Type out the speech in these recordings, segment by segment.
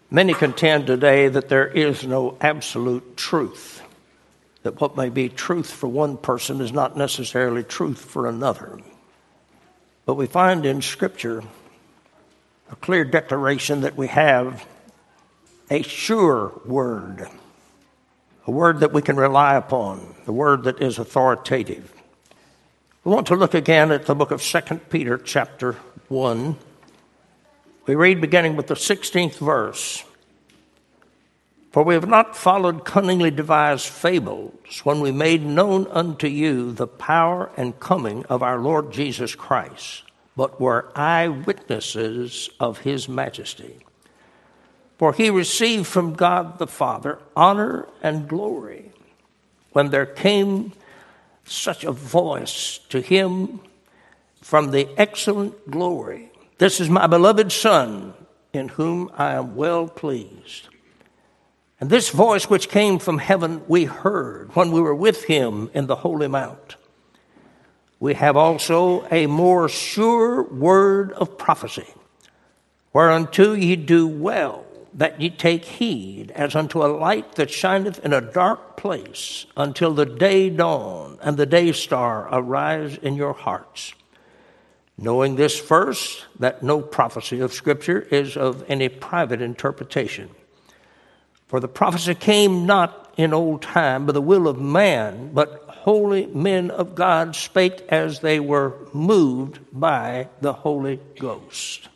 Many contend today that there is no absolute truth, that what may be truth for one person is not necessarily truth for another. But we find in Scripture a clear declaration that we have a sure word, a word that we can rely upon, a word that is authoritative. We want to look again at the book of 2 Peter chapter 1. We read beginning with the 16th verse. For we have not followed cunningly devised fables when we made known unto you the power and coming of our Lord Jesus Christ, but were eyewitnesses of his majesty. For he received from God the Father honor and glory when there came such a voice to him from the excellent glory. This is my beloved Son, in whom I am well pleased. And this voice which came from heaven we heard when we were with him in the holy mount. We have also a more sure word of prophecy, whereunto ye do well that ye take heed, as unto a light that shineth in a dark place, until the day dawn and the day star arise in your hearts. Knowing this first, that no prophecy of Scripture is of any private interpretation. For the prophecy came not in old time by the will of man, but holy men of God spake as they were moved by the Holy Ghost.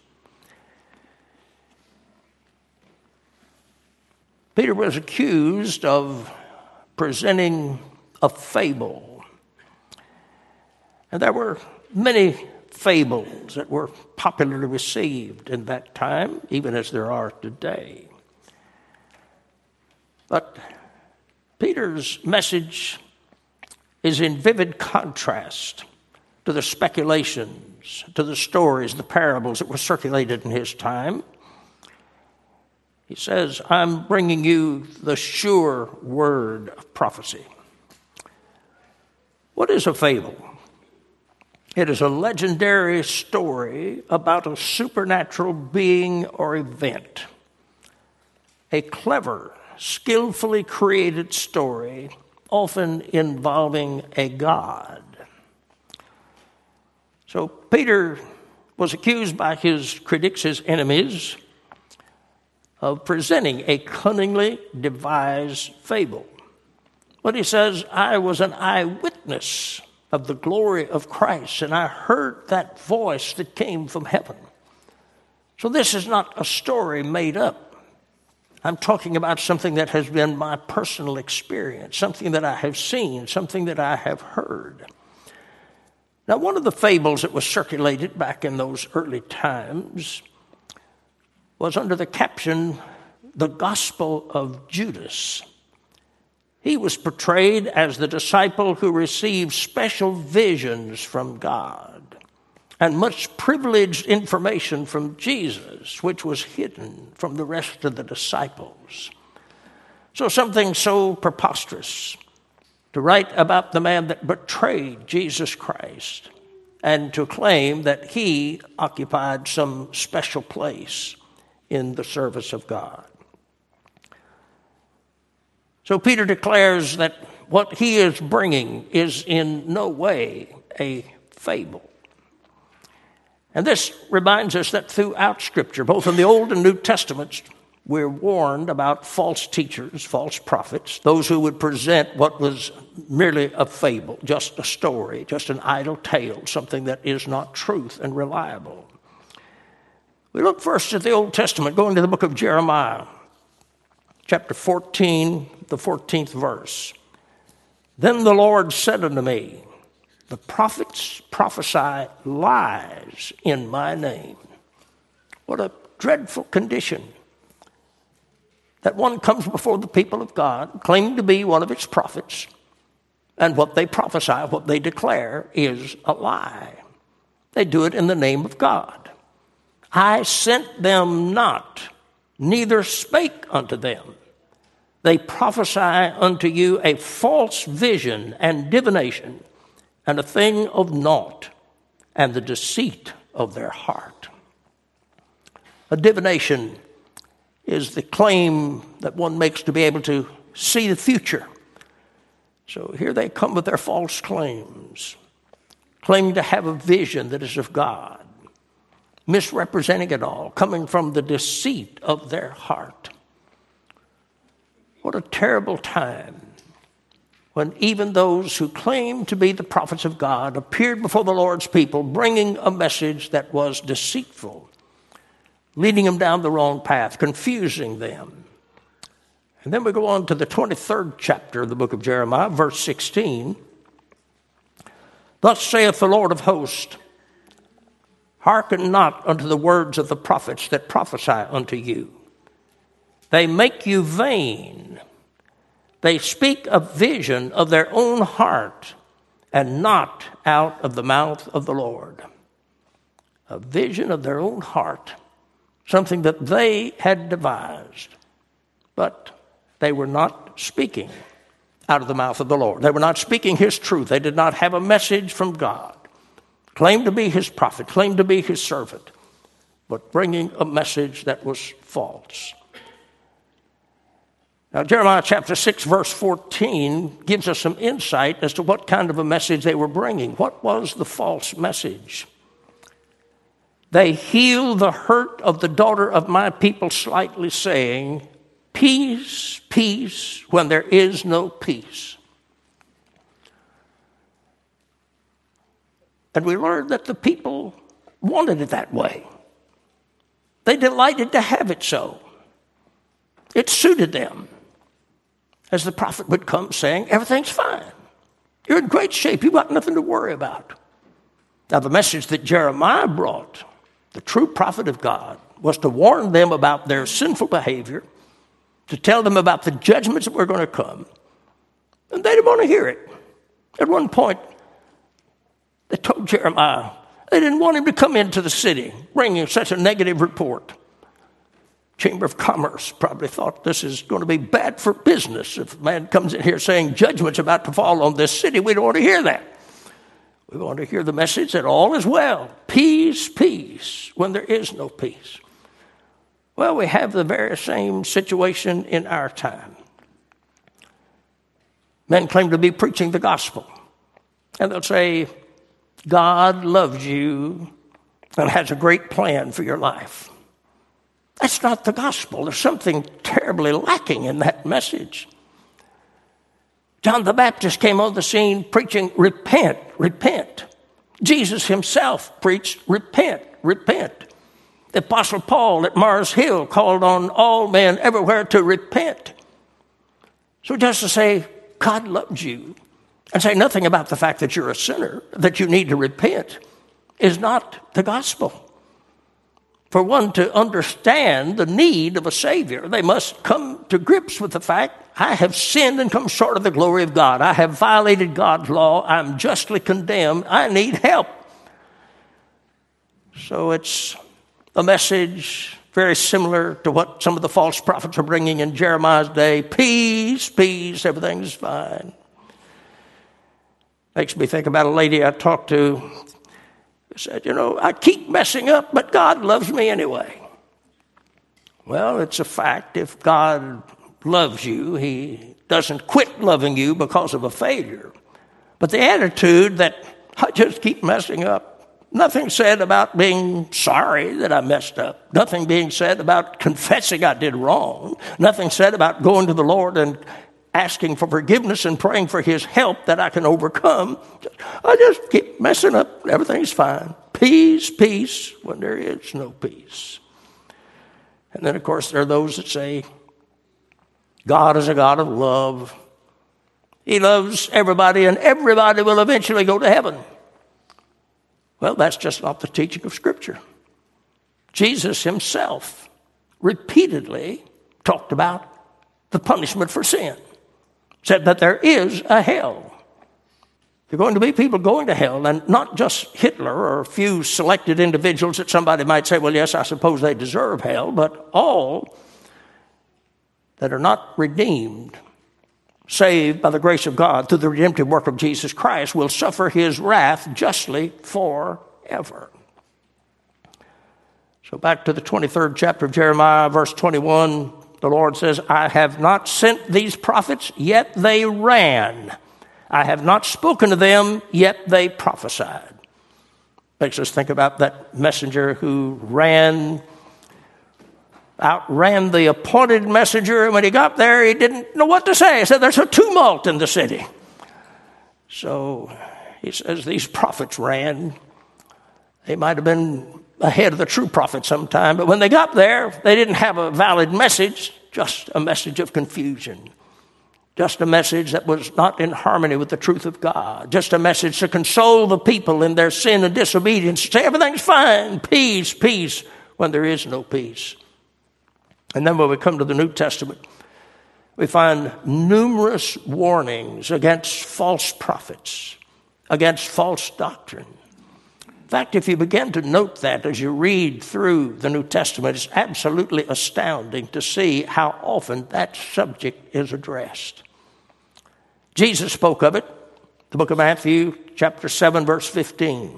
Peter was accused of presenting a fable. And there were many fables that were popularly received in that time, even as there are today. But Peter's message is in vivid contrast to the speculations, to the stories, the parables that were circulated in his time. He says, I'm bringing you the sure word of prophecy. What is a fable? It is a legendary story about a supernatural being or event. A clever, skillfully created story, often involving a god. So Peter was accused by his critics, his enemies, of presenting a cunningly devised fable. But he says, I was an eyewitness of the glory of Christ, and I heard that voice that came from heaven. So this is not a story made up. I'm talking about something that has been my personal experience, something that I have seen, something that I have heard. Now, one of the fables that was circulated back in those early times was under the caption, The Gospel of Judas. He was portrayed as the disciple who received special visions from God and much privileged information from Jesus, which was hidden from the rest of the disciples. So something so preposterous to write about the man that betrayed Jesus Christ and to claim that he occupied some special place in the service of God. So Peter declares that what he is bringing is in no way a fable. And this reminds us that throughout Scripture, both in the Old and New Testaments, we're warned about false teachers, false prophets, those who would present what was merely a fable, just a story, just an idle tale, something that is not truth and reliable. We look first at the Old Testament, going to the book of Jeremiah, chapter 14, the 14th verse. Then the Lord said unto me, the prophets prophesy lies in my name. What a dreadful condition that one comes before the people of God, claiming to be one of its prophets, and what they prophesy, what they declare, is a lie. They do it in the name of God. I sent them not, neither spake unto them. They prophesy unto you a false vision and divination, and a thing of naught, and the deceit of their heart. A divination is the claim that one makes to be able to see the future. So here they come with their false claims, claiming to have a vision that is of God, misrepresenting it all, coming from the deceit of their heart. What a terrible time when even those who claimed to be the prophets of God appeared before the Lord's people, bringing a message that was deceitful, leading them down the wrong path, confusing them. And then we go on to the 23rd chapter of the book of Jeremiah, verse 16. Thus saith the Lord of hosts, hearken not unto the words of the prophets that prophesy unto you. They make you vain. They speak a vision of their own heart and not out of the mouth of the Lord. A vision of their own heart, something that they had devised, but they were not speaking out of the mouth of the Lord. They were not speaking his truth. They did not have a message from God, claimed to be his prophet, claimed to be his servant, but bringing a message that was false. Now, Jeremiah chapter 6, verse 14 gives us some insight as to what kind of a message they were bringing. What was the false message? They heal the hurt of the daughter of my people slightly, saying, peace, peace, when there is no peace. And we learned that the people wanted it that way. They delighted to have it so. It suited them. As the prophet would come saying, everything's fine. You're in great shape. You've got nothing to worry about. Now, the message that Jeremiah brought, the true prophet of God, was to warn them about their sinful behavior, to tell them about the judgments that were going to come. And they didn't want to hear it. At one point, they told Jeremiah they didn't want him to come into the city bringing such a negative report. Chamber of Commerce probably thought this is going to be bad for business. If a man comes in here saying judgment's about to fall on this city, we don't want to hear that. We want to hear the message that all is well. Peace, peace, when there is no peace. Well, we have the very same situation in our time. Men claim to be preaching the gospel. And they'll say, God loves you and has a great plan for your life. That's not the gospel. There's something terribly lacking in that message. John the Baptist came on the scene preaching, repent, repent. Jesus himself preached, repent, repent. The Apostle Paul at Mars Hill called on all men everywhere to repent. So just to say, God loves you, and say nothing about the fact that you're a sinner, that you need to repent, is not the gospel. For one to understand the need of a Savior, they must come to grips with the fact, I have sinned and come short of the glory of God. I have violated God's law. I'm justly condemned. I need help. So it's a message very similar to what some of the false prophets are bringing in Jeremiah's day. Peace, peace, everything's fine. Makes me think about a lady I talked to. Said, I keep messing up, but God loves me anyway. Well, it's a fact. If God loves you, he doesn't quit loving you because of a failure. But the attitude that I just keep messing up, nothing said about being sorry that I messed up, nothing being said about confessing I did wrong, nothing said about going to the Lord and asking for forgiveness and praying for his help that I can overcome. I just keep messing up. Everything's fine. Peace, peace, when there is no peace. And then, of course, there are those that say, God is a God of love. He loves everybody, and everybody will eventually go to heaven. Well, that's just not the teaching of Scripture. Jesus himself repeatedly talked about the punishment for sin. Said that there is a hell. There are going to be people going to hell, and not just Hitler or a few selected individuals that somebody might say, well, yes, I suppose they deserve hell, but all that are not redeemed, saved by the grace of God through the redemptive work of Jesus Christ, will suffer his wrath justly forever. So back to the 23rd chapter of Jeremiah, verse 21, the Lord says, I have not sent these prophets, yet they ran. I have not spoken to them, yet they prophesied. Makes us think about that messenger who outran the appointed messenger, and when he got there, he didn't know what to say. He said, there's a tumult in the city. So he says these prophets ran. They might have been ahead of the true prophet sometime, but when they got there, they didn't have a valid message, just a message of confusion, just a message that was not in harmony with the truth of God, just a message to console the people in their sin and disobedience, to say everything's fine, peace, peace, when there is no peace. And then when we come to the New Testament, we find numerous warnings against false prophets, against false doctrine. In fact, if you begin to note that as you read through the New Testament, it's absolutely astounding to see how often that subject is addressed. Jesus spoke of it, the book of Matthew, chapter 7, verse 15.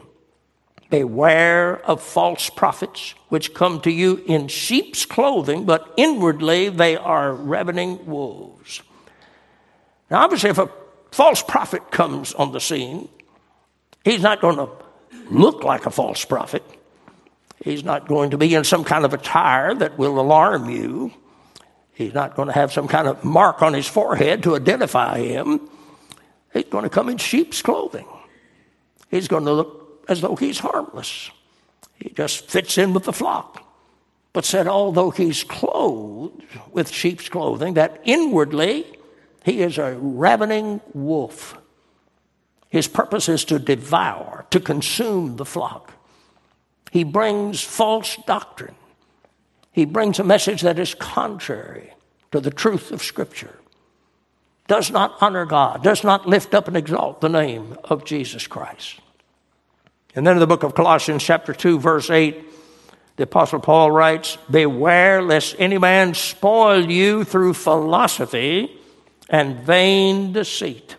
Beware of false prophets, which come to you in sheep's clothing, but inwardly they are ravening wolves. Now, obviously, if a false prophet comes on the scene, he's not going to look like a false prophet. He's not going to be in some kind of attire that will alarm you. He's not going to have some kind of mark on his forehead to identify him. He's going to come in sheep's clothing. He's going to look as though he's harmless. He just fits in with the flock. But said, although he's clothed with sheep's clothing, that inwardly he is a ravening wolf. His purpose is to devour, to consume the flock. He brings false doctrine. He brings a message that is contrary to the truth of Scripture. Does not honor God, does not lift up and exalt the name of Jesus Christ. And then in the book of Colossians chapter 2, verse 8, the Apostle Paul writes, beware lest any man spoil you through philosophy and vain deceit.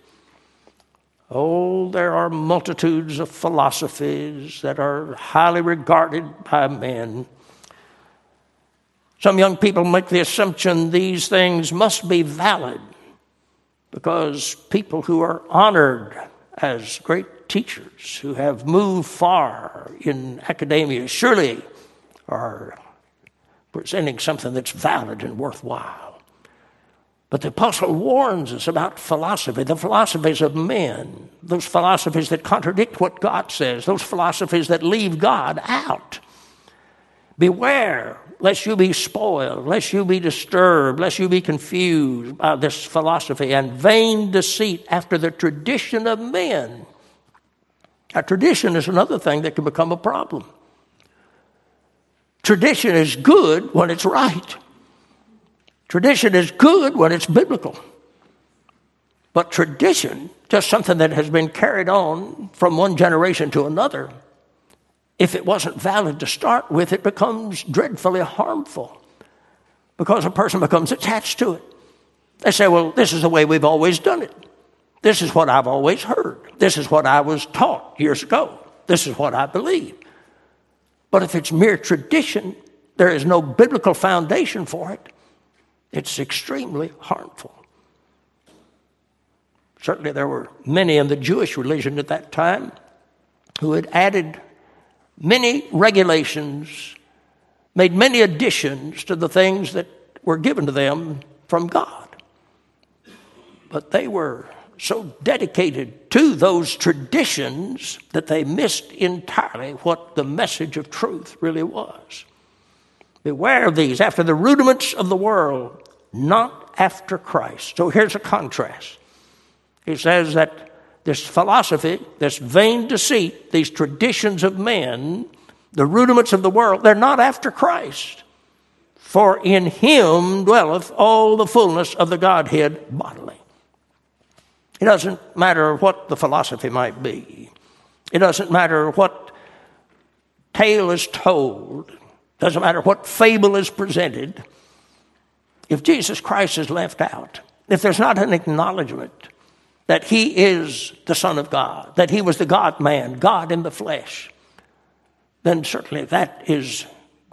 Oh, there are multitudes of philosophies that are highly regarded by men. Some young people make the assumption these things must be valid because people who are honored as great teachers, who have moved far in academia, surely are presenting something that's valid and worthwhile. But the apostle warns us about philosophy, the philosophies of men, those philosophies that contradict what God says, those philosophies that leave God out. Beware lest you be spoiled, lest you be disturbed, lest you be confused by this philosophy and vain deceit after the tradition of men. Now, tradition is another thing that can become a problem. Tradition is good when it's right. Tradition is good when it's biblical. But tradition, just something that has been carried on from one generation to another, if it wasn't valid to start with, it becomes dreadfully harmful because a person becomes attached to it. They say, well, this is the way we've always done it. This is what I've always heard. This is what I was taught years ago. This is what I believe. But if it's mere tradition, there is no biblical foundation for it, it's extremely harmful. Certainly there were many in the Jewish religion at that time who had added many regulations, made many additions to the things that were given to them from God. But they were so dedicated to those traditions that they missed entirely what the message of truth really was. Beware of these, after the rudiments of the world, not after Christ. So here's a contrast. He says that this philosophy, this vain deceit, these traditions of men, the rudiments of the world, they're not after Christ. For in him dwelleth all the fullness of the Godhead bodily. It doesn't matter what the philosophy might be. It doesn't matter what tale is told. It doesn't matter what fable is presented. If Jesus Christ is left out, if there's not an acknowledgement that he is the Son of God, that he was the God-man, God in the flesh, then certainly that is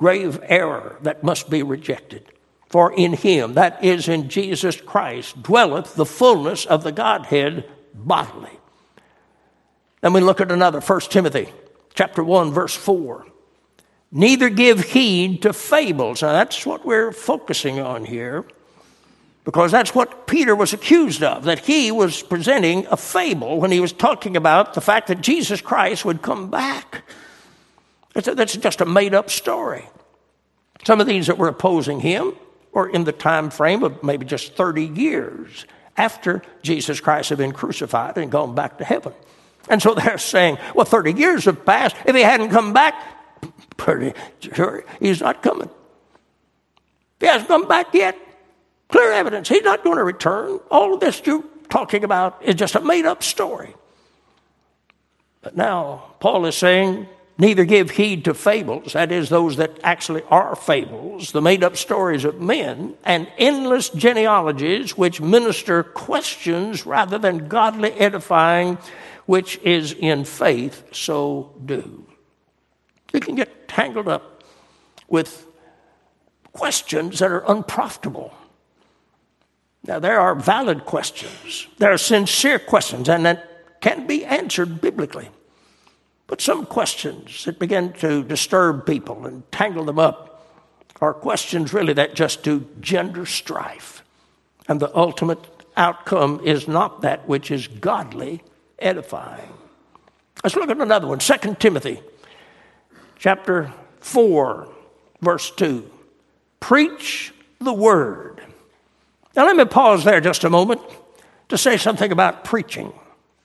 grave error that must be rejected. For in him, that is in Jesus Christ, dwelleth the fullness of the Godhead bodily. Then we look at another, 1 Timothy chapter 1, verse 4. Neither give heed to fables. Now that's what we're focusing on here, because that's what Peter was accused of, that he was presenting a fable when he was talking about the fact that Jesus Christ would come back. That's just a made-up story. Some of these that were opposing him were in the time frame of maybe just 30 years after Jesus Christ had been crucified and gone back to heaven. And so they're saying, well, 30 years have passed. If he hadn't come back, pretty sure he's not coming. He hasn't come back yet. Clear evidence. He's not going to return. All of this you're talking about is just a made-up story. But now Paul is saying, neither give heed to fables, that is, those that actually are fables, the made-up stories of men, and endless genealogies which minister questions rather than godly edifying, which is in faith, so do. You can get tangled up with questions that are unprofitable. Now, there are valid questions. There are sincere questions, and that can be answered biblically. But some questions that begin to disturb people and tangle them up are questions really that just do gender strife. And the ultimate outcome is not that which is godly edifying. Let's look at another one. 2 Timothy chapter 4, verse 2. Preach the word. Now let me pause there just a moment to say something about preaching.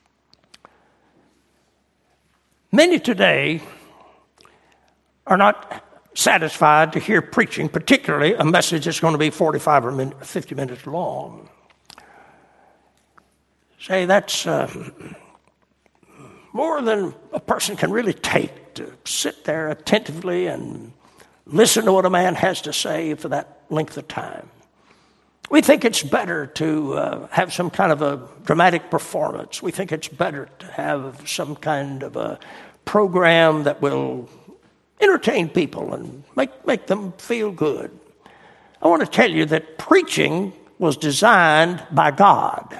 Many today are not satisfied to hear preaching, particularly a message that's going to be 45 or 50 minutes long. Say that's more than a person can really take to sit there attentively and listen to what a man has to say for that length of time. We think it's better to have some kind of a dramatic performance. We think it's better to have some kind of a program that will entertain people and make them feel good. I want to tell you that preaching was designed by God.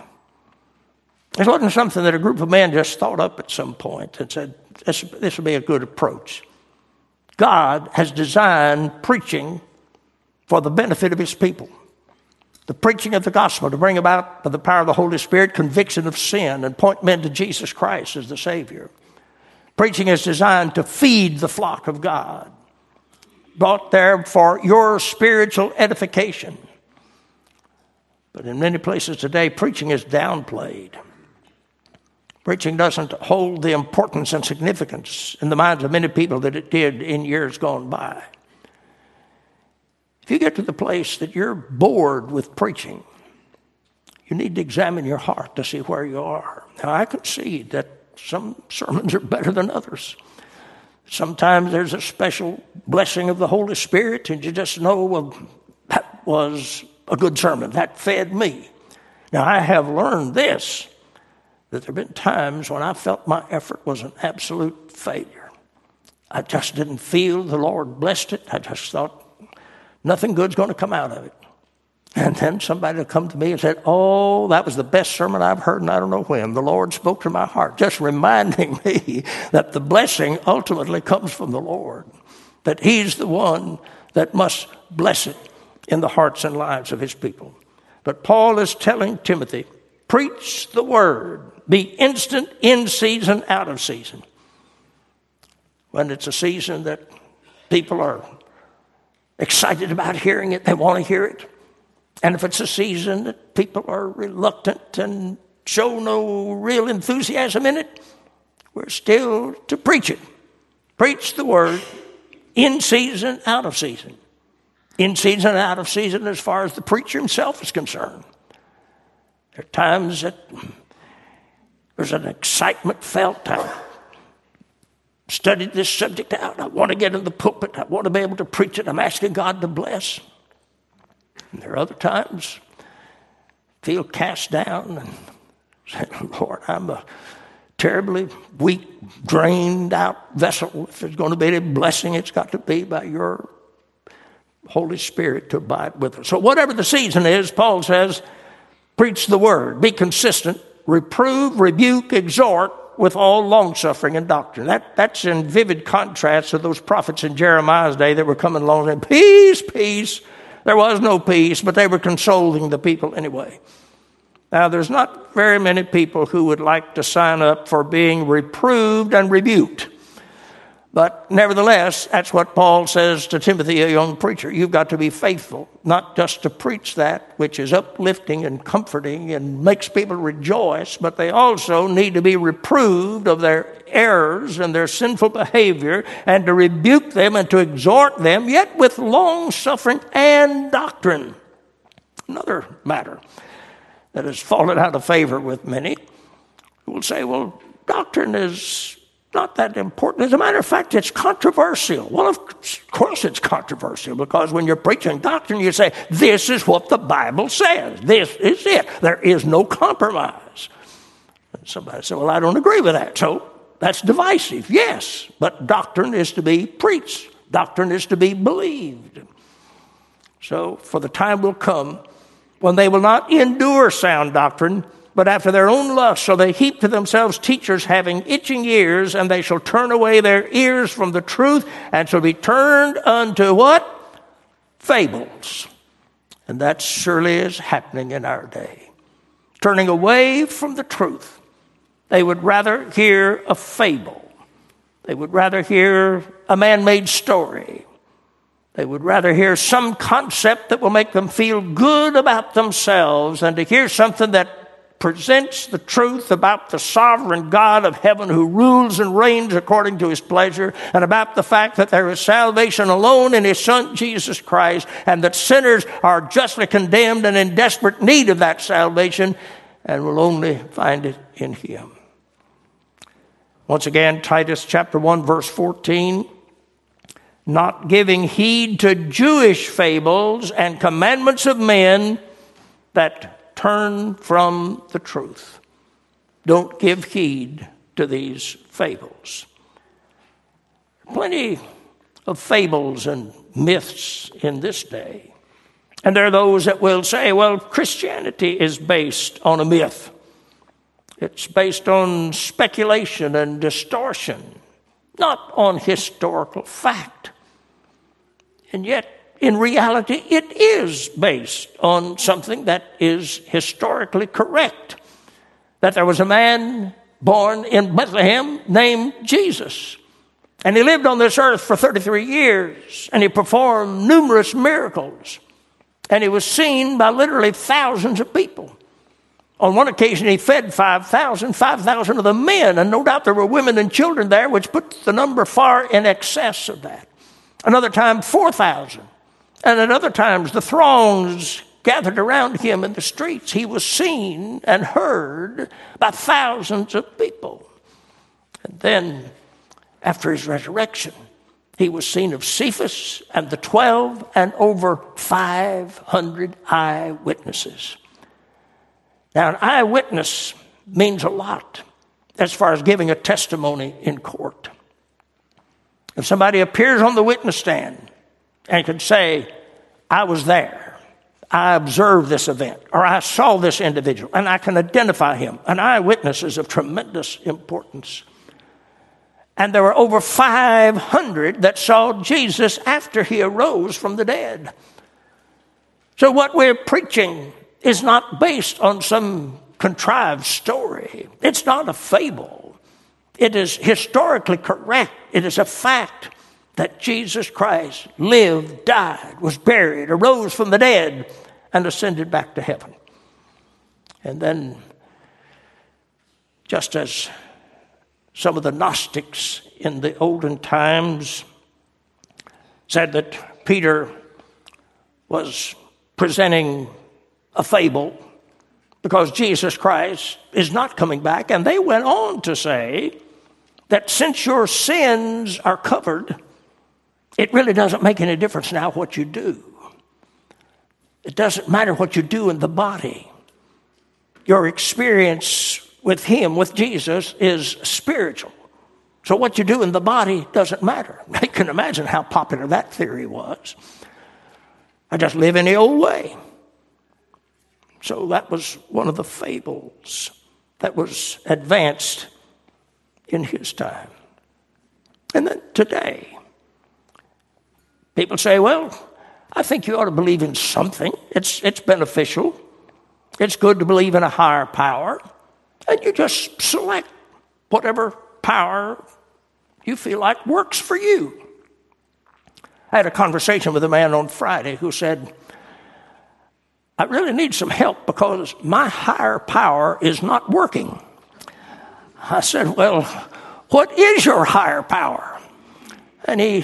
It wasn't something that a group of men just thought up at some point and said, this would be a good approach. God has designed preaching for the benefit of his people. The preaching of the gospel to bring about, by the power of the Holy Spirit, conviction of sin and point men to Jesus Christ as the Savior. Preaching is designed to feed the flock of God, brought there for your spiritual edification. But in many places today, preaching is downplayed. Preaching doesn't hold the importance and significance in the minds of many people that it did in years gone by. If you get to the place that you're bored with preaching, you need to examine your heart to see where you are. Now, I concede that some sermons are better than others. Sometimes there's a special blessing of the Holy Spirit, and you just know, well, that was a good sermon. That fed me. Now, I have learned this, that there have been times when I felt my effort was an absolute failure. I just didn't feel the Lord blessed it. I just thought, nothing good's going to come out of it. And then somebody would come to me and said, oh, that was the best sermon I've heard, and I don't know when. The Lord spoke to my heart, just reminding me that the blessing ultimately comes from the Lord, that he's the one that must bless it in the hearts and lives of his people. But Paul is telling Timothy, preach the word, be instant, in season, out of season. When it's a season that people are excited about hearing it, they want to hear it. And if it's a season that people are reluctant and show no real enthusiasm in it, we're still to preach it. Preach the word in season, out of season. In season, out of season as far as the preacher himself is concerned. There are times that there's an excitement felt. I studied this subject out. I want to get in the pulpit. I want to be able to preach it. I'm asking God to bless. And there are other times I feel cast down and say, Lord, I'm a terribly weak, drained out vessel. If there's going to be any blessing, it's got to be by your Holy Spirit to abide with us. So whatever the season is, Paul says, preach the word, be consistent, reprove, rebuke, exhort with all longsuffering and doctrine. That's in vivid contrast to those prophets in Jeremiah's day that were coming along and saying, peace, peace. There was no peace, but they were consoling the people anyway. Now, there's not very many people who would like to sign up for being reproved and rebuked. But nevertheless, that's what Paul says to Timothy, a young preacher. You've got to be faithful, not just to preach that which is uplifting and comforting and makes people rejoice, but they also need to be reproved of their errors and their sinful behavior and to rebuke them and to exhort them, yet with long suffering and doctrine. Another matter that has fallen out of favor with many who will say, well, doctrine is not that important. As a matter of fact, it's controversial. Well, of course it's controversial, because when you're preaching doctrine, you say, this is what the Bible says. This is it. There is no compromise. And somebody said, well, I don't agree with that. So that's divisive. Yes, but doctrine is to be preached. Doctrine is to be believed. So for the time will come when they will not endure sound doctrine, but after their own lust, so they heap to themselves teachers having itching ears, and they shall turn away their ears from the truth, and shall be turned unto what? Fables. And that surely is happening in our day. Turning away from the truth. They would rather hear a fable. They would rather hear a man-made story. They would rather hear some concept that will make them feel good about themselves than to hear something that presents the truth about the sovereign God of heaven who rules and reigns according to his pleasure, and about the fact that there is salvation alone in his Son, Jesus Christ, and that sinners are justly condemned and in desperate need of that salvation and will only find it in him. Once again, Titus chapter 1, verse 14, not giving heed to Jewish fables and commandments of men that turn from the truth. Don't give heed to these fables. Plenty of fables and myths in this day. And there are those that will say, well, Christianity is based on a myth. It's based on speculation and distortion, not on historical fact. And yet, in reality, it is based on something that is historically correct. That there was a man born in Bethlehem named Jesus. And he lived on this earth for 33 years. And he performed numerous miracles. And he was seen by literally thousands of people. On one occasion, he fed 5,000 of the men. And no doubt there were women and children there, which put the number far in excess of that. Another time, 4,000. And at other times, the throngs gathered around him in the streets. He was seen and heard by thousands of people. And then, after his resurrection, he was seen of Cephas and the 12 and over 500 eyewitnesses. Now, an eyewitness means a lot as far as giving a testimony in court. If somebody appears on the witness stand and can say, I was there, I observed this event, or I saw this individual, and I can identify him. An eyewitness is of tremendous importance. And there were over 500 that saw Jesus after he arose from the dead. So what we're preaching is not based on some contrived story. It's not a fable. It is historically correct. It is a fact that Jesus Christ lived, died, was buried, arose from the dead, and ascended back to heaven. And then, just as some of the Gnostics in the olden times said that Peter was presenting a fable because Jesus Christ is not coming back, and they went on to say that since your sins are covered, it really doesn't make any difference now what you do. It doesn't matter what you do in the body. Your experience with him, with Jesus, is spiritual. So what you do in the body doesn't matter. You can imagine how popular that theory was. I just live any old way. So that was one of the fables that was advanced in his time. And then today, people say, well, I think you ought to believe in something. It's beneficial. It's good to believe in a higher power. And you just select whatever power you feel like works for you. I had a conversation with a man on Friday who said, I really need some help because my higher power is not working. I said, well, what is your higher power? And he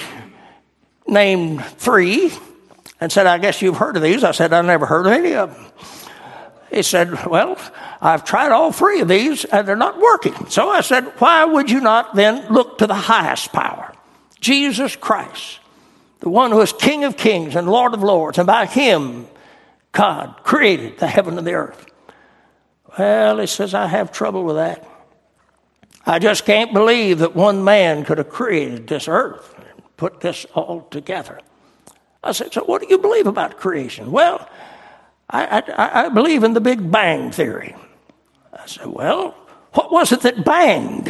named 3 and said, I guess you've heard of these. I said, I've never heard of any of them. He said, well, I've tried all 3 of these and they're not working. So I said, why would you not then look to the highest power? Jesus Christ, the one who is King of kings and Lord of lords, and by him God created the heaven and the earth. Well, he says, I have trouble with that. I just can't believe that one man could have created this earth and put this all together. I said, so what do you believe about creation? Well, I believe in the Big Bang theory. I said, well, what was it that banged?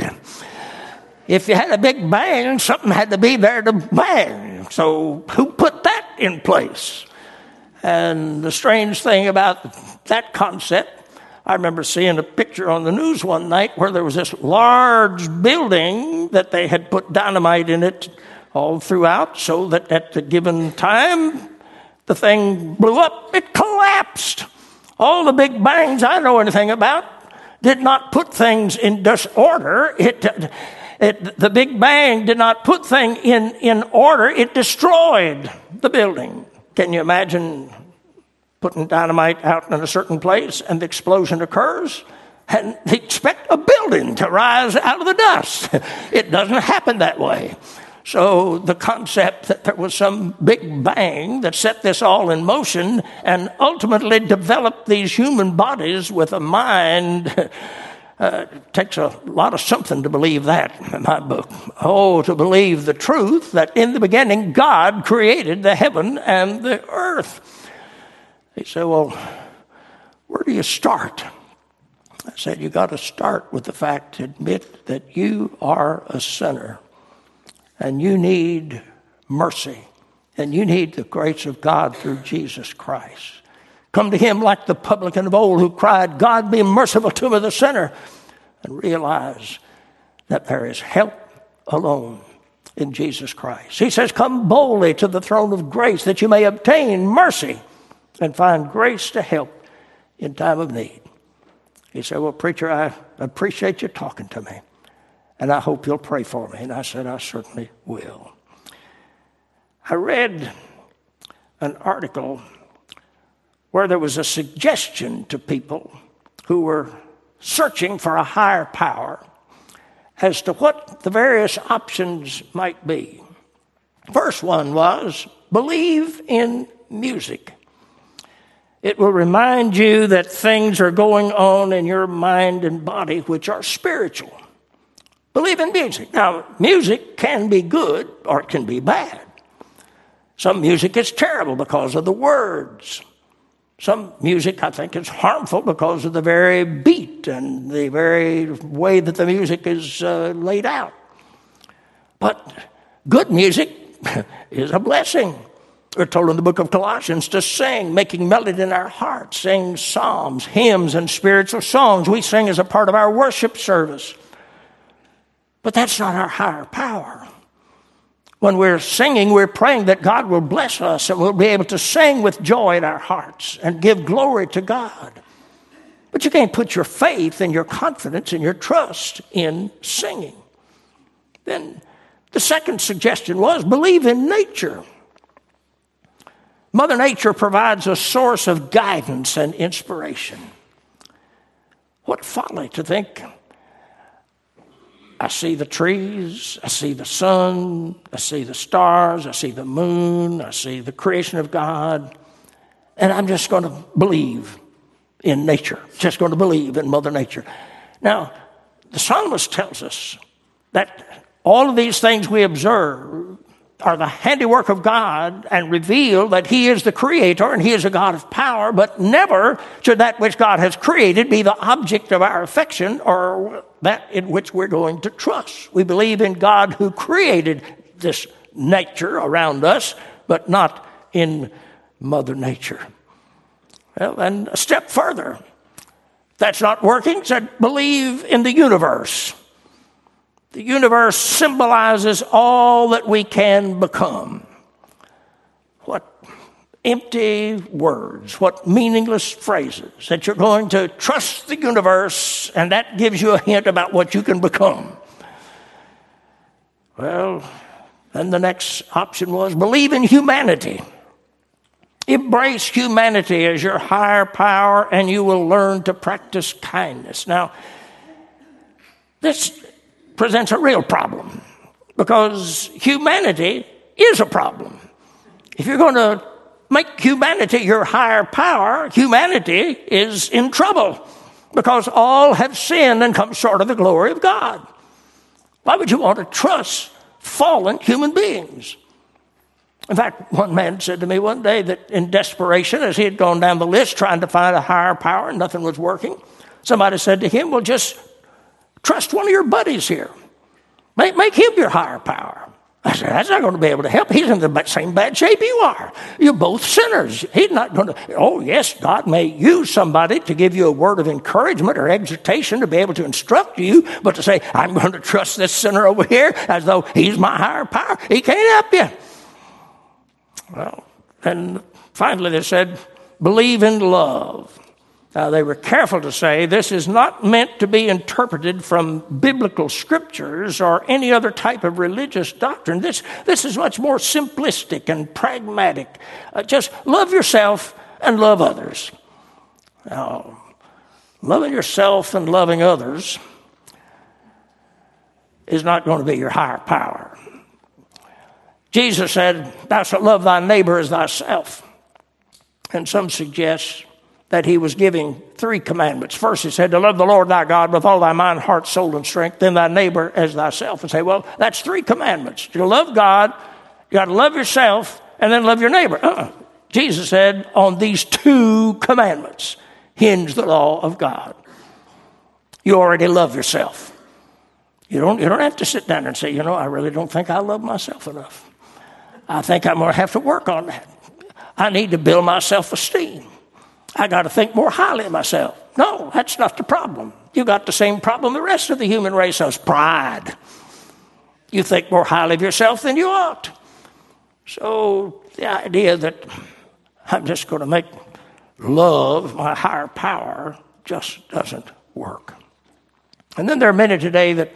If you had a big bang, something had to be there to bang. So who put that in place? And the strange thing about that concept, I remember seeing a picture on the news one night where there was this large building that they had put dynamite in it all throughout so that at the given time, the thing blew up. It collapsed. All the big bangs I know anything about did not put things in disorder. The Big Bang did not put things in order. It destroyed the building. Can you imagine putting dynamite out in a certain place and the explosion occurs? And they expect a building to rise out of the dust. It doesn't happen that way. So the concept that there was some big bang that set this all in motion and ultimately developed these human bodies with a mind takes a lot of something to believe that in my book. Oh, to believe the truth that in the beginning God created the heaven and the earth. He said, well, where do you start? I said, you got to start with the fact to admit that you are a sinner. And you need mercy. And you need the grace of God through Jesus Christ. Come to him like the publican of old who cried, God be merciful to me, the sinner. And realize that there is help alone in Jesus Christ. He says, come boldly to the throne of grace that you may obtain mercy and find grace to help in time of need. He said, well, preacher, I appreciate you talking to me. And I hope you'll pray for me. And I said, I certainly will. I read an article where there was a suggestion to people who were searching for a higher power as to what the various options might be. First one was, believe in music. It will remind you that things are going on in your mind and body which are spiritual. Believe in music. Now, music can be good or it can be bad. Some music is terrible because of the words. Some music, I think, is harmful because of the very beat and the very way that the music is laid out. But good music is a blessing. We're told in the book of Colossians to sing, making melody in our hearts, sing psalms, hymns, and spiritual songs. We sing as a part of our worship service. But that's not our higher power. When we're singing, we're praying that God will bless us and we'll be able to sing with joy in our hearts and give glory to God. But you can't put your faith and your confidence and your trust in singing. Then the second suggestion was believe in nature. Mother Nature provides a source of guidance and inspiration. What folly to think, I see the trees, I see the sun, I see the stars, I see the moon, I see the creation of God, and I'm just going to believe in nature, just going to believe in Mother Nature. Now, the psalmist tells us that all of these things we observe are the handiwork of God and reveal that he is the creator and he is a God of power, but never should that which God has created be the object of our affection or that in which we're going to trust. We believe in God who created this nature around us, but not in Mother Nature. Well, and a step further, if that's not working, said believe in the universe. The universe symbolizes all that we can become. What empty words, what meaningless phrases, that you're going to trust the universe and that gives you a hint about what you can become. Well, then the next option was believe in humanity. Embrace humanity as your higher power and you will learn to practice kindness. Now, this presents a real problem because humanity is a problem. If you're going to make humanity your higher power, humanity is in trouble because all have sinned and come short of the glory of God. Why would you want to trust fallen human beings? In fact, one man said to me one day that in desperation, as he had gone down the list trying to find a higher power and nothing was working, somebody said to him, well, just trust one of your buddies here. Make him your higher power. I said, that's not going to be able to help. He's in the same bad shape you are. You're both sinners. He's not going to. Oh, yes, God may use somebody to give you a word of encouragement or exhortation to be able to instruct you, but to say, I'm going to trust this sinner over here as though he's my higher power, he can't help you. Well, and finally they said, believe in love. Now, they were careful to say this is not meant to be interpreted from biblical scriptures or any other type of religious doctrine. This is much more simplistic and pragmatic. Just love yourself and love others. Now, loving yourself and loving others is not going to be your higher power. Jesus said, thou shalt love thy neighbor as thyself. And some suggest that he was giving 3 commandments. First, he said to love the Lord thy God with all thy mind, heart, soul, and strength, then thy neighbor as thyself. And say, well, that's 3 commandments. You love God, you got to love yourself, and then love your neighbor. Jesus said, on these 2 commandments hinge the law of God. You already love yourself. You don't have to sit down and say, I really don't think I love myself enough. I think I'm going to have to work on that. I need to build my self-esteem. I got to think more highly of myself. No, that's not the problem. You got the same problem the rest of the human race has, pride. You think more highly of yourself than you ought. So the idea that I'm just going to make love my higher power just doesn't work. And then there are many today that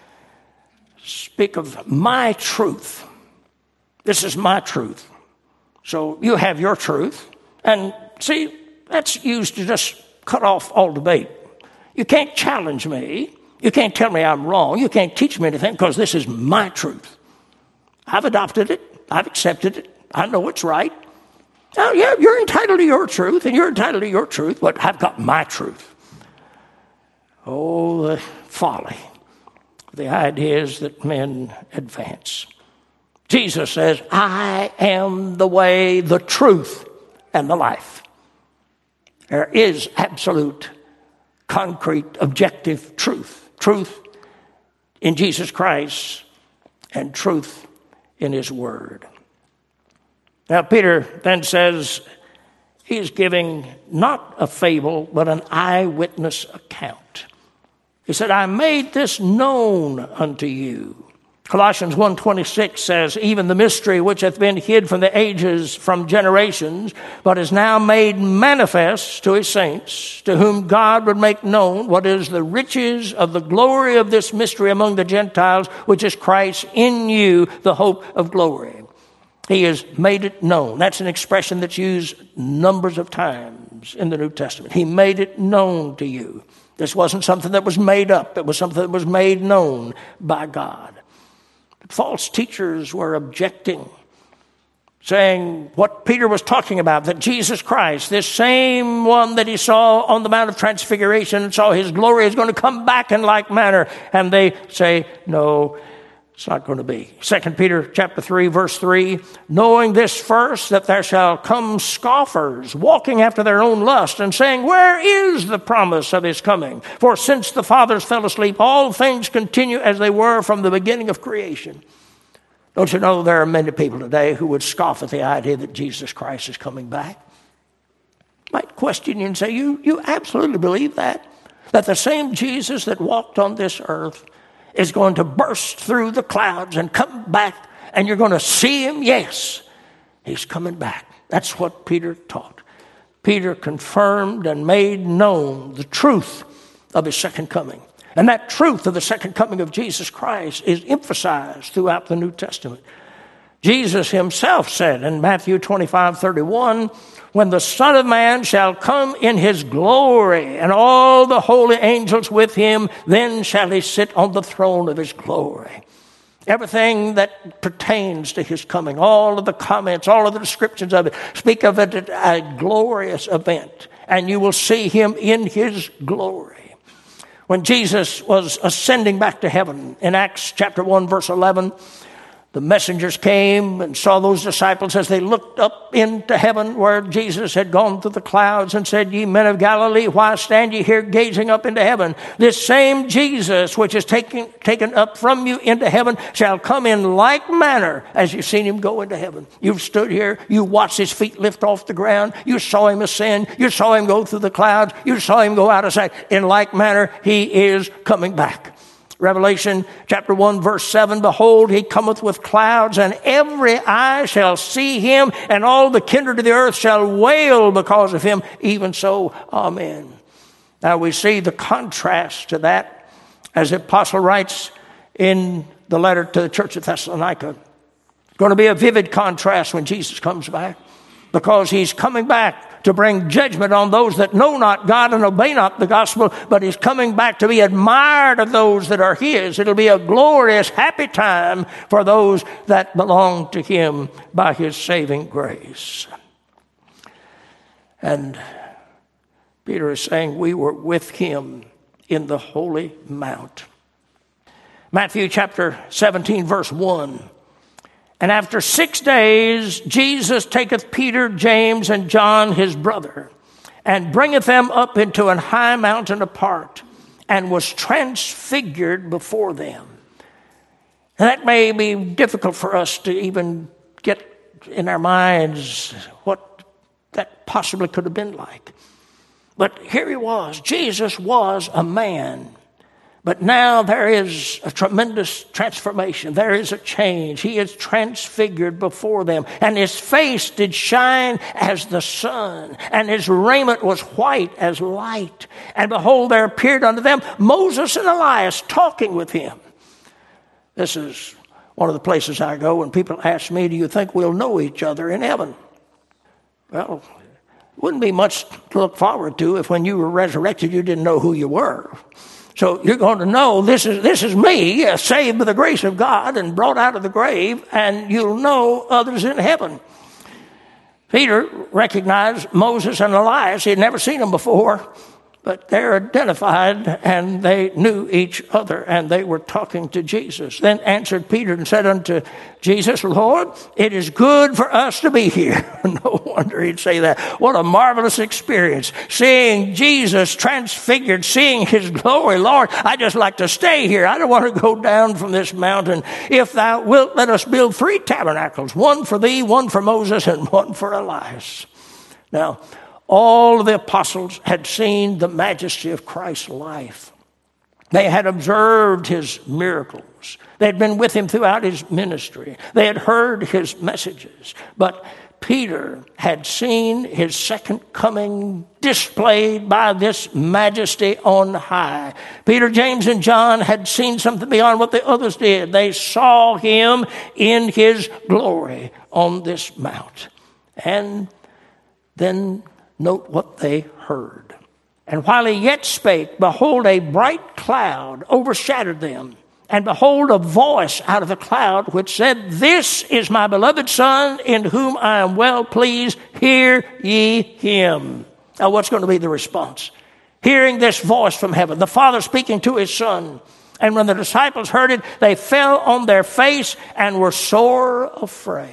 speak of my truth. This is my truth. So you have your truth. And see, that's used to just cut off all debate. You can't challenge me. You can't tell me I'm wrong. You can't teach me anything because this is my truth. I've adopted it. I've accepted it. I know it's right. Now, yeah, you're entitled to your truth, and you're entitled to your truth, but I've got my truth. Oh, the folly. The ideas that men advance. Jesus says, I am the way, the truth, and the life. There is absolute, concrete, objective truth. Truth in Jesus Christ and truth in his word. Now, Peter then says he's giving not a fable, but an eyewitness account. He said, I made this known unto you. Colossians 1:26 says, even the mystery which hath been hid from the ages, from generations, but is now made manifest to his saints, to whom God would make known what is the riches of the glory of this mystery among the Gentiles, which is Christ in you, the hope of glory. He has made it known. That's an expression that's used numbers of times in the New Testament. He made it known to you. This wasn't something that was made up. It was something that was made known by God. False teachers were objecting, saying what Peter was talking about, that Jesus Christ, this same one that he saw on the Mount of Transfiguration and saw his glory, is going to come back in like manner. And they say, no, It's not going to be. 2 Peter chapter 3, verse 3, knowing this first, that there shall come scoffers, walking after their own lust, and saying, where is the promise of his coming? For since the fathers fell asleep, all things continue as they were from the beginning of creation. Don't you know there are many people today who would scoff at the idea that Jesus Christ is coming back? Might question you and say, you absolutely believe that? That the same Jesus that walked on this earth is going to burst through the clouds and come back, and you're going to see him? Yes, he's coming back. That's what Peter taught. Peter confirmed and made known the truth of his second coming. And that truth of the second coming of Jesus Christ is emphasized throughout the New Testament. Jesus himself said in Matthew 25:31, when the Son of Man shall come in his glory, and all the holy angels with him, then shall he sit on the throne of his glory. Everything that pertains to his coming, all of the comments, all of the descriptions of it, speak of it as a glorious event, and you will see him in his glory. When Jesus was ascending back to heaven in Acts chapter 1, verse 11, the messengers came and saw those disciples as they looked up into heaven where Jesus had gone through the clouds, and said, ye men of Galilee, why stand ye here gazing up into heaven? This same Jesus which is taken up from you into heaven shall come in like manner as you've seen him go into heaven. You've stood here, you watched his feet lift off the ground, you saw him ascend, you saw him go through the clouds, you saw him go out of sight. In like manner, he is coming back. Revelation chapter 1, verse 7, behold, he cometh with clouds, and every eye shall see him, and all the kindred of the earth shall wail because of him. Even so, amen. Now we see the contrast to that as the apostle writes in the letter to the church of Thessalonica. It's going to be a vivid contrast when Jesus comes back, because he's coming back to bring judgment on those that know not God and obey not the gospel, but he's coming back to be admired of those that are his. It'll be a glorious, happy time for those that belong to him by his saving grace. And Peter is saying we were with him in the holy mount. Matthew chapter 17, verse 1. And after 6 days, Jesus taketh Peter, James, and John his brother, and bringeth them up into an high mountain apart, and was transfigured before them. And that may be difficult for us to even get in our minds what that possibly could have been like. But here he was. Jesus was a man. But now there is a tremendous transformation. There is a change. He is transfigured before them. And his face did shine as the sun, and his raiment was white as light. And behold, there appeared unto them Moses and Elias talking with him. This is one of the places I go when people ask me, do you think we'll know each other in heaven? Well, it wouldn't be much to look forward to if when you were resurrected you didn't know who you were. So you're going to know this is me, saved by the grace of God and brought out of the grave, and you'll know others in heaven. Peter recognized Moses and Elias. He had never seen them before, but they're identified, and they knew each other, and they were talking to Jesus. Then answered Peter and said unto Jesus, Lord, it is good for us to be here. No wonder he'd say that. What a marvelous experience. Seeing Jesus transfigured, seeing his glory. Lord, I just like to stay here. I don't want to go down from this mountain. If thou wilt, let us build 3 tabernacles, one for thee, one for Moses, and one for Elias. Now, all of the apostles had seen the majesty of Christ's life. They had observed his miracles. They had been with him throughout his ministry. They had heard his messages. But Peter had seen his second coming displayed by this majesty on high. Peter, James, and John had seen something beyond what the others did. They saw him in his glory on this mount. And then note what they heard. And while he yet spake, behold, a bright cloud overshadowed them. And behold, a voice out of the cloud which said, This is my beloved Son, in whom I am well pleased. Hear ye him. Now, what's going to be the response? Hearing this voice from heaven, the Father speaking to his Son, And when the disciples heard it, they fell on their face and were sore afraid.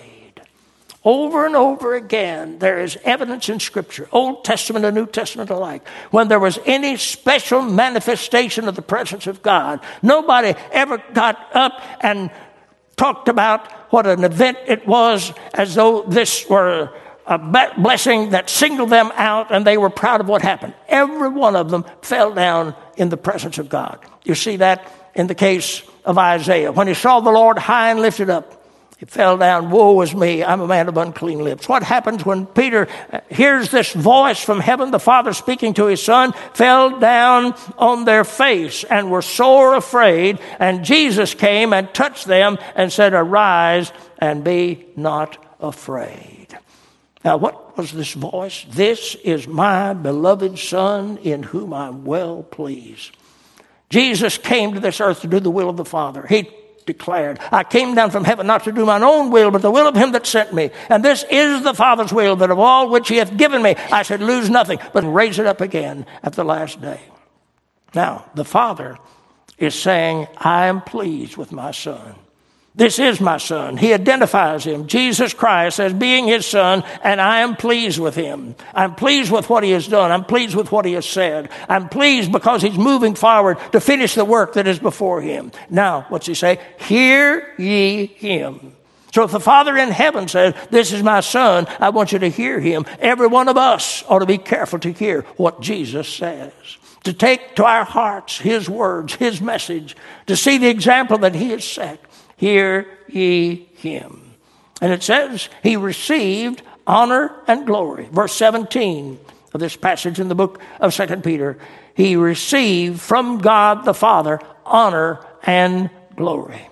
Over and over again, there is evidence in Scripture, Old Testament and New Testament alike, when there was any special manifestation of the presence of God. Nobody ever got up and talked about what an event it was as though this were a blessing that singled them out and they were proud of what happened. Every one of them fell down in the presence of God. You see that in the case of Isaiah. When he saw the Lord high and lifted up, he fell down, woe is me, I'm a man of unclean lips. What happens when Peter hears this voice from heaven, the Father speaking to his Son, fell down on their face and were sore afraid, and Jesus came and touched them and said, arise and be not afraid. Now, what was this voice? This is my beloved Son in whom I'm well pleased. Jesus came to this earth to do the will of the Father. He declared, I came down from heaven not to do mine own will, but the will of him that sent me. And this is the Father's will, that of all which he hath given me, I should lose nothing, but raise it up again at the last day. Now, the Father is saying, I am pleased with my Son. This is my Son. He identifies him, Jesus Christ, as being his Son, and I am pleased with him. I'm pleased with what he has done. I'm pleased with what he has said. I'm pleased because he's moving forward to finish the work that is before him. Now, what's he say? Hear ye him. So if the Father in heaven says, this is my Son, I want you to hear him. Every one of us ought to be careful to hear what Jesus says, to take to our hearts his words, his message, to see the example that he has set. Hear ye him. And it says he received honor and glory. Verse 17 of this passage in the book of 2 Peter. He received from God the Father honor and glory.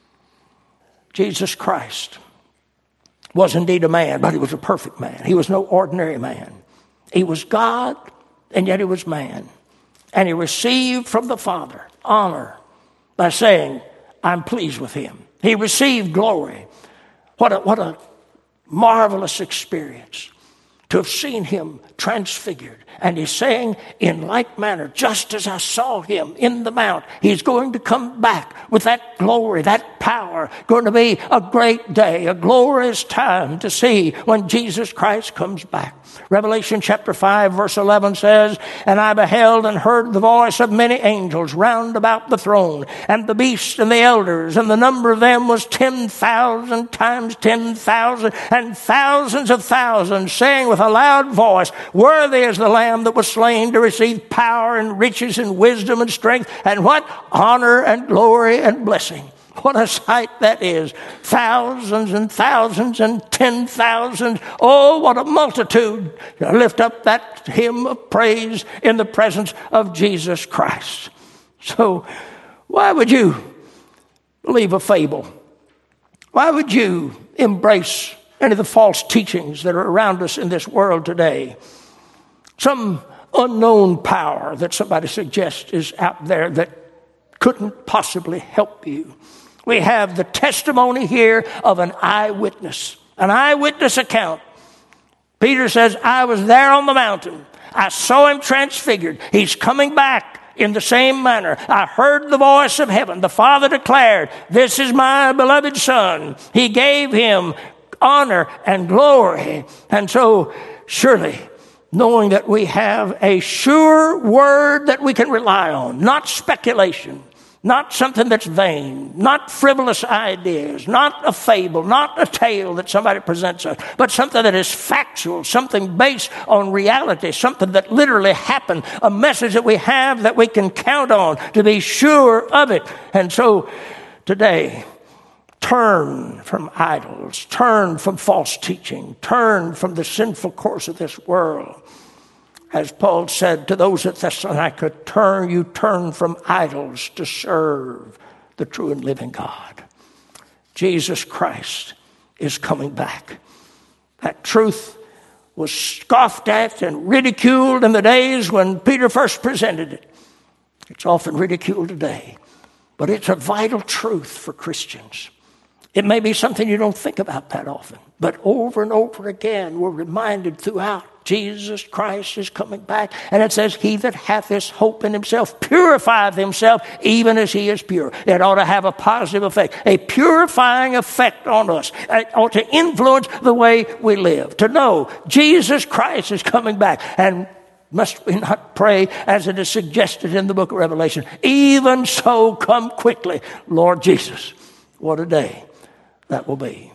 Jesus Christ was indeed a man, but he was a perfect man. He was no ordinary man. He was God, and yet he was man. And he received from the Father honor by saying, I'm pleased with him. He received glory. What a marvelous experience to have seen him transfigured. And he's saying, in like manner, just as I saw him in the mount, he's going to come back with that glory, that power. Going to be a great day, a glorious time to see when Jesus Christ comes back. Revelation chapter 5 verse 11 says, and I beheld and heard the voice of many angels round about the throne, and the beast and the elders, and the number of them was 10,000 times 10,000, and thousands of thousands, saying with a loud voice, worthy is the Lamb that was slain to receive power and riches and wisdom and strength, and what? Honor and glory and blessing. What a sight that is. Thousands and thousands and 10,000. Oh, what a multitude. Lift up that hymn of praise in the presence of Jesus Christ. So why would you believe a fable? Why would you embrace any of the false teachings that are around us in this world today? Some unknown power that somebody suggests is out there that couldn't possibly help you. We have the testimony here of an eyewitness account. Peter says, I was there on the mountain. I saw him transfigured. He's coming back in the same manner. I heard the voice of heaven. The Father declared, this is my beloved Son. He gave him honor and glory. And so, surely, knowing that we have a sure word that we can rely on, not speculation, not something that's vain, not frivolous ideas, not a fable, not a tale that somebody presents us, but something that is factual, something based on reality, something that literally happened, a message that we have that we can count on to be sure of it. And so today, turn from idols, turn from false teaching, turn from the sinful course of this world. As Paul said to those at Thessalonica, turn from idols to serve the true and living God. Jesus Christ is coming back. That truth was scoffed at and ridiculed in the days when Peter first presented it. It's often ridiculed today, but it's a vital truth for Christians. It may be something you don't think about that often, but over and over again we're reminded throughout Jesus Christ is coming back. And it says, he that hath this hope in himself purifieth himself even as he is pure. It ought to have a positive effect, a purifying effect on us. It ought to influence the way we live. To know Jesus Christ is coming back. And must we not pray as it is suggested in the book of Revelation? Even so, come quickly, Lord Jesus. What a day that will be.